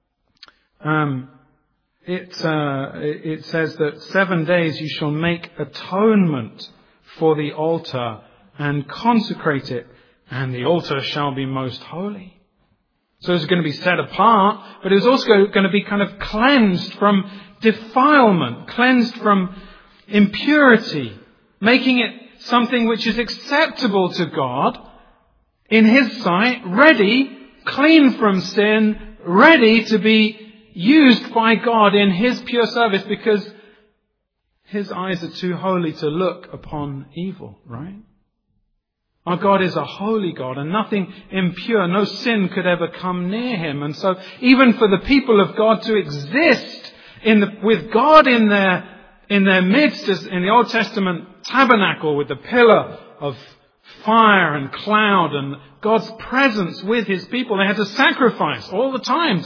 it says that 7 days you shall make atonement for the altar and consecrate it, and the altar shall be most holy. So it's going to be set apart, but it was also going to be kind of cleansed from defilement, cleansed from impurity, making it something which is acceptable to God in His sight, ready, clean from sin, ready to be used by God in His pure service, because His eyes are too holy to look upon evil, right? Our God is a holy God, and nothing impure, no sin could ever come near Him. And so even for the people of God to exist with God in their midst, as in the Old Testament tabernacle with the pillar of fire and cloud and God's presence with His people, they had to sacrifice all the time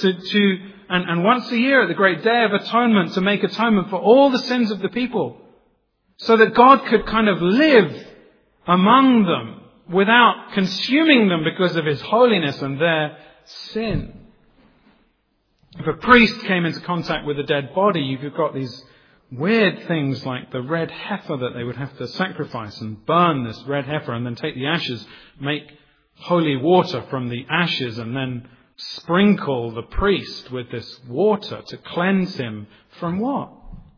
and once a year at the great day of atonement to make atonement for all the sins of the people, so that God could kind of live among them without consuming them because of His holiness and their sin. If a priest came into contact with a dead body, you've got these weird things like the red heifer that they would have to sacrifice and burn this red heifer and then take the ashes, make holy water from the ashes and then sprinkle the priest with this water to cleanse him from what?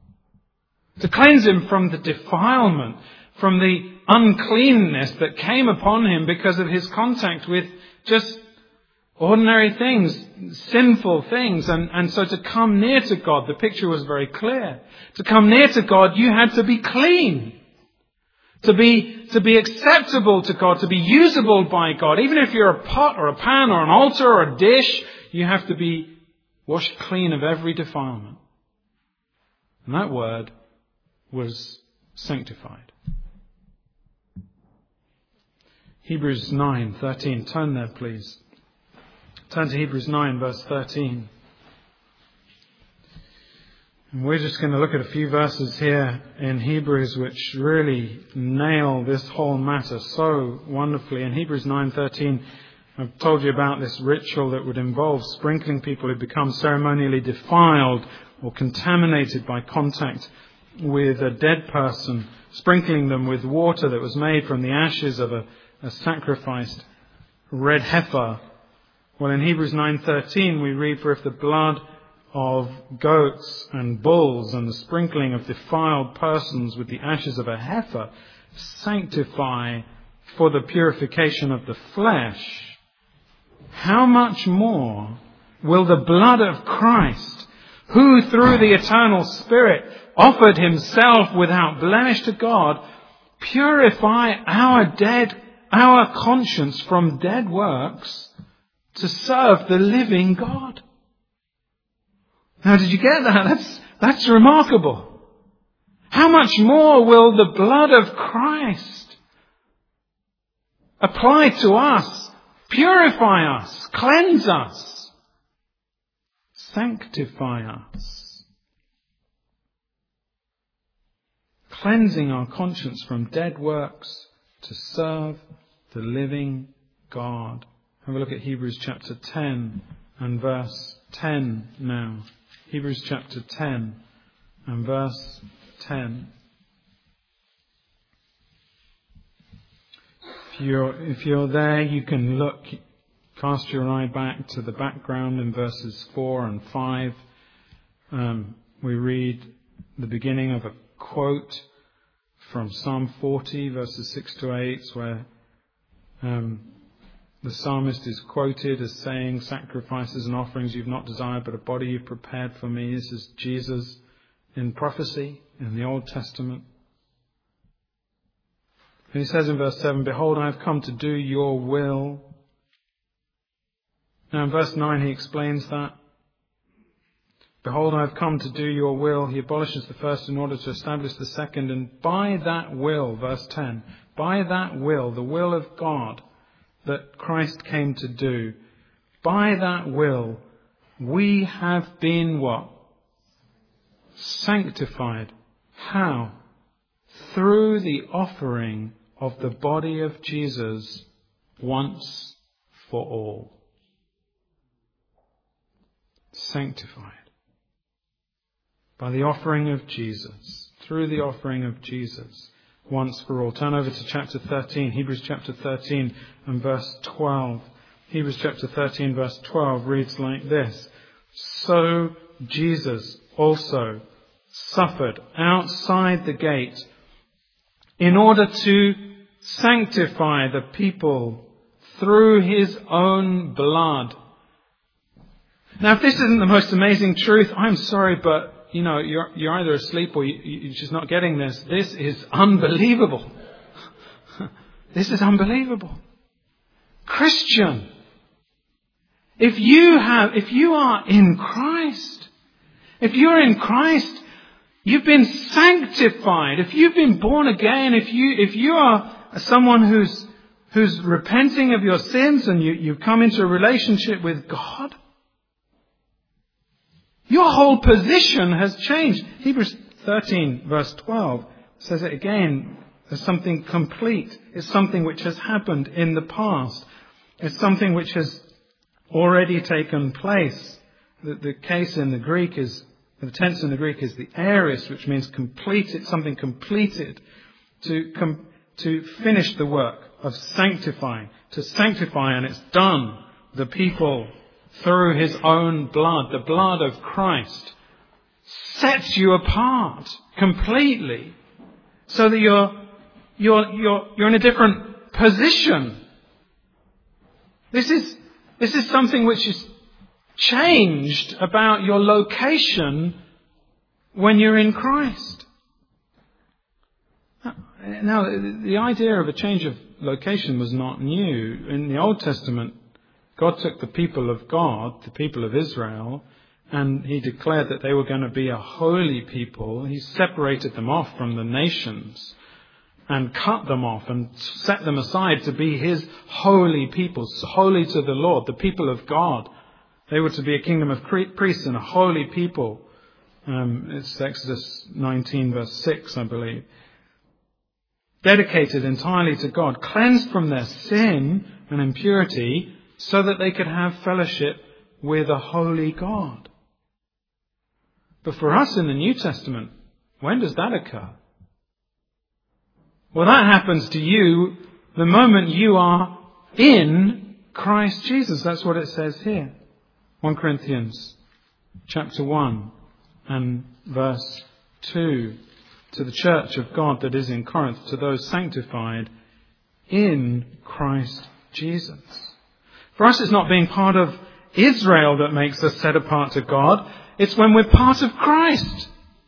To cleanse him from the defilement, from the uncleanness that came upon him because of his contact with just ordinary things, sinful things. And so to come near to God, the picture was very clear. To come near to God, you had to be clean. To be acceptable to God, to be usable by God. Even if you're a pot or a pan or an altar or a dish, you have to be washed clean of every defilement. And that word was sanctified. Hebrews 9:13. Turn there, please. Turn to Hebrews 9, verse 13. And we're just going to look at a few verses here in Hebrews which really nail this whole matter so wonderfully. In Hebrews 9:13, I've told you about this ritual that would involve sprinkling people who become ceremonially defiled or contaminated by contact with a dead person, sprinkling them with water that was made from the ashes of a sacrificed red heifer. Well, in Hebrews 9:13 we read, "For if the blood of goats and bulls and the sprinkling of defiled persons with the ashes of a heifer sanctify for the purification of the flesh, how much more will the blood of Christ, who through the eternal Spirit offered himself without blemish to God, purify our conscience from dead works to serve the living God?" Now, did you get that? That's remarkable. How much more will the blood of Christ apply to us, purify us, cleanse us, sanctify us, cleansing our conscience from dead works to serve the living God? Have a look at Hebrews chapter 10 and verse 10 now. Hebrews chapter 10 and verse 10. If you're there, you can cast your eye back to the background in verses 4 and 5. We read the beginning of a quote from Psalm 40, verses 6 to 8, where the psalmist is quoted as saying, "Sacrifices and offerings you've not desired, but a body you've prepared for me." This is Jesus in prophecy in the Old Testament. And he says in verse 7, "Behold, I have come to do your will." Now in verse 9 he explains that. "Behold, I have come to do your will." He abolishes the first in order to establish the second. And by that will, verse 10, by that will, the will of God, that Christ came to do, by that will we have been what? Sanctified. How? Through the offering of the body of Jesus once for all. Sanctified. By the offering of Jesus. Through the offering of Jesus. Once for all. Turn over to chapter 13, Hebrews chapter 13 and verse 12. Hebrews chapter 13 verse 12 reads like this: "So Jesus also suffered outside the gate in order to sanctify the people through his own blood." Now, if this isn't the most amazing truth, I'm sorry, but you're either asleep or you're just not getting this. This is unbelievable. This is unbelievable. Christian, if you are in Christ, if you're in Christ, you've been sanctified. If you've been born again, if you are someone who's repenting of your sins and you've come into a relationship with God, your whole position has changed. Hebrews 13 verse 12 says it again. There's something complete. It's something which has happened in the past. It's something which has already taken place. The case in the Greek is, the tense in the Greek is the aorist, which means complete. It's something completed. To finish the work of sanctifying. To sanctify, and it's done. The people through his own blood, the blood of Christ, sets you apart completely, so that you're in a different position. This is something which is changed about your location when you're in Christ. Now, the idea of a change of location was not new. In the Old Testament, God took the people of God, the people of Israel, and he declared that they were going to be a holy people. He separated them off from the nations and cut them off and set them aside to be his holy people, holy to the Lord, the people of God. They were to be a kingdom of priests and a holy people. It's Exodus 19 verse 6, I believe. Dedicated entirely to God, cleansed from their sin and impurity so that they could have fellowship with a holy God. But for us in the New Testament, when does that occur? Well, that happens to you the moment you are in Christ Jesus. That's what it says here. 1 Corinthians chapter 1 and verse 2. To the church of God that is in Corinth, to those sanctified in Christ Jesus. For us, it's not being part of Israel that makes us set apart to God. It's when we're part of Christ.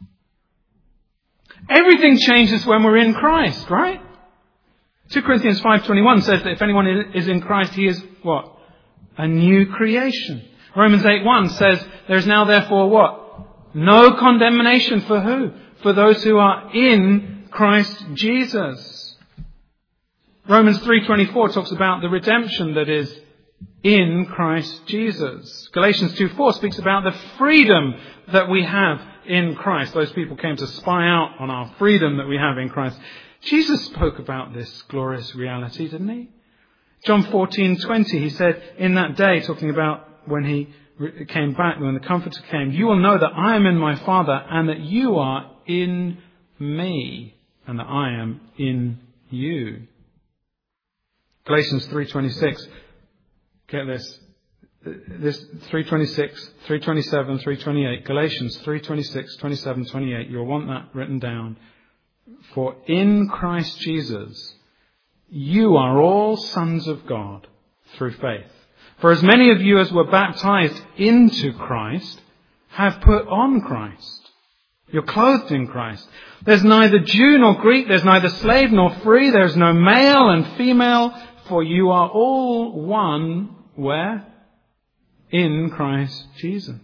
Everything changes when we're in Christ, right? 2 Corinthians 5:21 says that if anyone is in Christ, he is what? A new creation. Romans 8:1 says there's now therefore what? No condemnation for who? For those who are in Christ Jesus. Romans 3:24 talks about the redemption that is in Christ Jesus. Galatians 2:4 speaks about the freedom that we have in Christ. Those people came to spy out on our freedom that we have in Christ. Jesus spoke about this glorious reality, didn't he? John 14:20, he said, in that day, talking about when he came back, when the Comforter came, you will know that I am in my Father and that you are in me and that I am in you. Galatians 3:26. Get this. This 3:26, 3:27, 3:28. Galatians 3:26, 27, 28. You'll want that written down. For in Christ Jesus, you are all sons of God through faith. For as many of you as were baptized into Christ have put on Christ. You're clothed in Christ. There's neither Jew nor Greek. There's neither slave nor free. There's no male and female. For you are all one. Where? In Christ Jesus.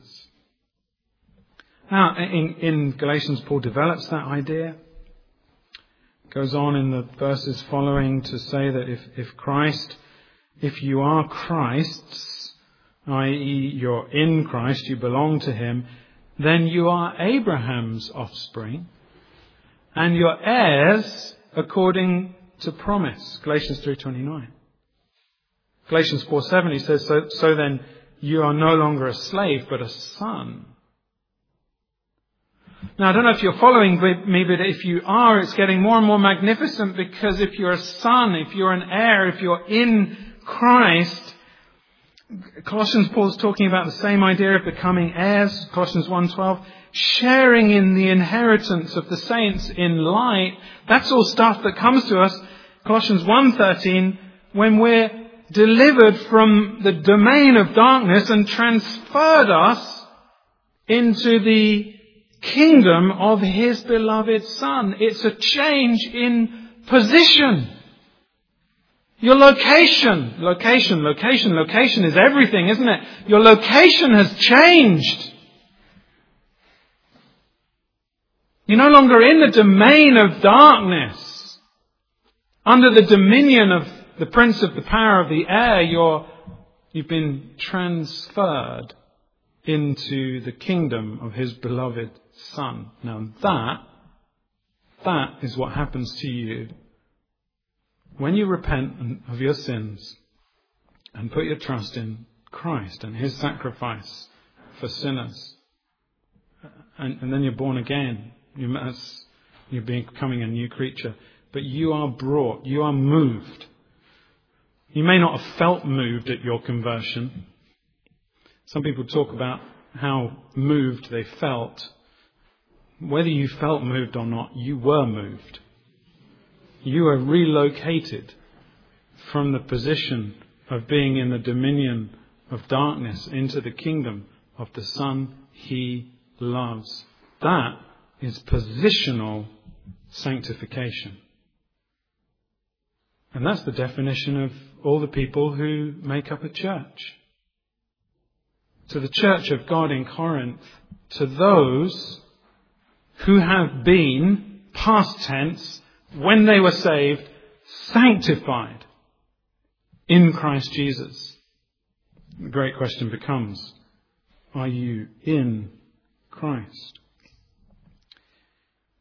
Now, in Galatians, Paul develops that idea. Goes on in the verses following to say that if you are Christ's, i.e. you're in Christ, you belong to him, then you are Abraham's offspring and you're heirs according to promise. Galatians 3:29. Galatians 4:7, he says, so then you are no longer a slave but a son. Now, I don't know if you're following me, but if you are, it's getting more and more magnificent, because if you're a son, if you're an heir, if you're in Christ, Colossians, Paul's talking about the same idea of becoming heirs, Colossians 1:12, sharing in the inheritance of the saints in light. That's all stuff that comes to us, Colossians 1:13, when we're delivered from the domain of darkness and transferred us into the kingdom of his beloved Son. It's a change in position. Your location is everything, isn't it? Your location has changed. You're no longer in the domain of darkness. Under the dominion of the prince of the power of the air, you've been transferred into the kingdom of his beloved Son. Now that is what happens to you when you repent of your sins and put your trust in Christ and his sacrifice for sinners. And then you're born again. You're becoming a new creature. But you are moved. You may not have felt moved at your conversion. Some people talk about how moved they felt. Whether you felt moved or not, you were moved. You are relocated from the position of being in the dominion of darkness into the kingdom of the Son he loves. That is positional sanctification. And that's the definition of all the people who make up a church. To the church of God in Corinth, to those who have been, past tense, when they were saved, sanctified in Christ Jesus. The great question becomes, are you in Christ?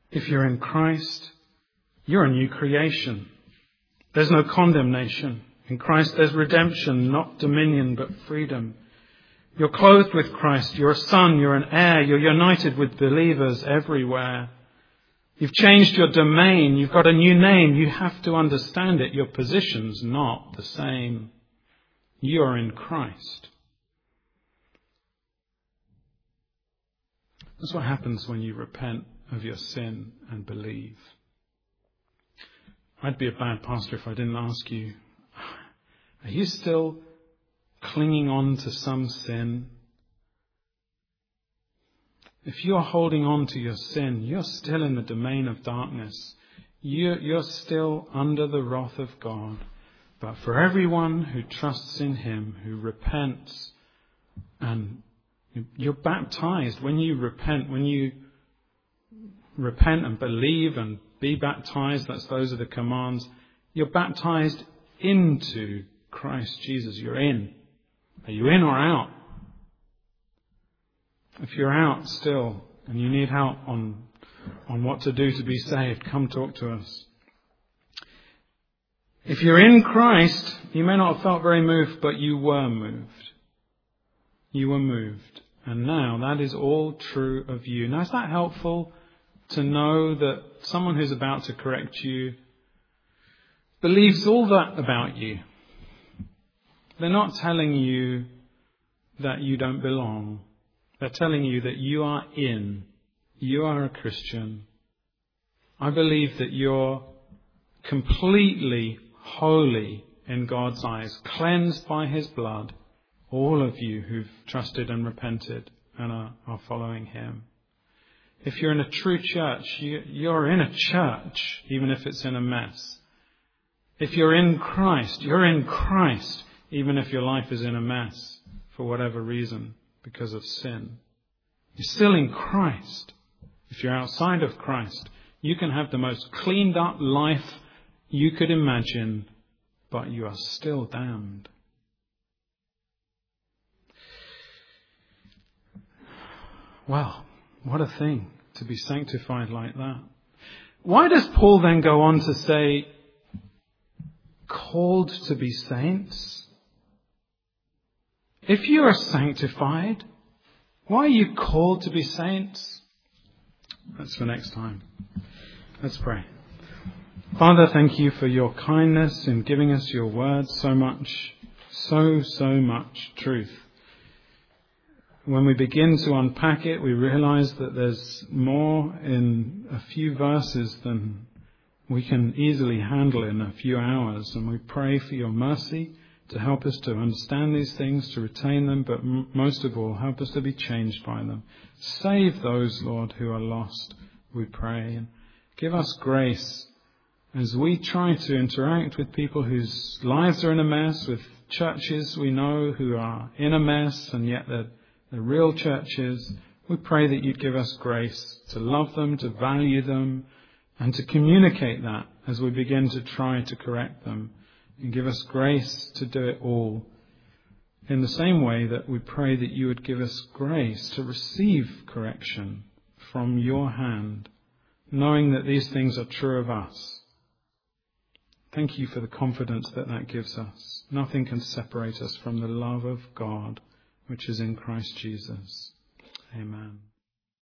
If you're in Christ, you're a new creation. There's no condemnation. In Christ there's redemption, not dominion, but freedom. You're clothed with Christ. You're a son. You're an heir. You're united with believers everywhere. You've changed your domain. You've got a new name. You have to understand it. Your position's not the same. You're in Christ. That's what happens when you repent of your sin and believe. I'd be a bad pastor if I didn't ask you, are you still clinging on to some sin? If you're holding on to your sin, you're still in the domain of darkness. You're still under the wrath of God. But for everyone who trusts in Him, who repents, and you're baptized. When you repent and believe and be baptized, those are the commands, you're baptized into Christ Jesus. You're in. Are you in or out? If you're out still and you need help on what to do to be saved, come talk to us. If you're in Christ, you may not have felt very moved, but you were moved. You were moved. And now that is all true of you. Now, is that helpful to know that someone who's about to correct you believes all that about you? They're not telling you that you don't belong. They're telling you that you are in. You are a Christian. I believe that you're completely holy in God's eyes, cleansed by His blood, all of you who've trusted and repented and are following Him. If you're in a true church, you're in a church, even if it's in a mess. If you're in Christ, you're in Christ, even if your life is in a mess for whatever reason, because of sin. You're still in Christ. If you're outside of Christ, you can have the most cleaned up life you could imagine, but you are still damned. Well, what a thing to be sanctified like that. Why does Paul then go on to say, called to be saints? If you are sanctified, why are you called to be saints? That's for next time. Let's pray. Father, thank you for your kindness in giving us your word, so much truth. When we begin to unpack it, we realize that there's more in a few verses than we can easily handle in a few hours. And we pray for your mercy to help us to understand these things, to retain them, but most of all, help us to be changed by them. Save those, Lord, who are lost, we pray. And give us grace as we try to interact with people whose lives are in a mess, with churches we know who are in a mess, and yet they're real churches. We pray that you'd give us grace to love them, to value them, and to communicate that as we begin to try to correct them. And give us grace to do it all in the same way that we pray that you would give us grace to receive correction from your hand, knowing that these things are true of us. Thank you for the confidence that gives us. Nothing can separate us from the love of God, which is in Christ Jesus. Amen.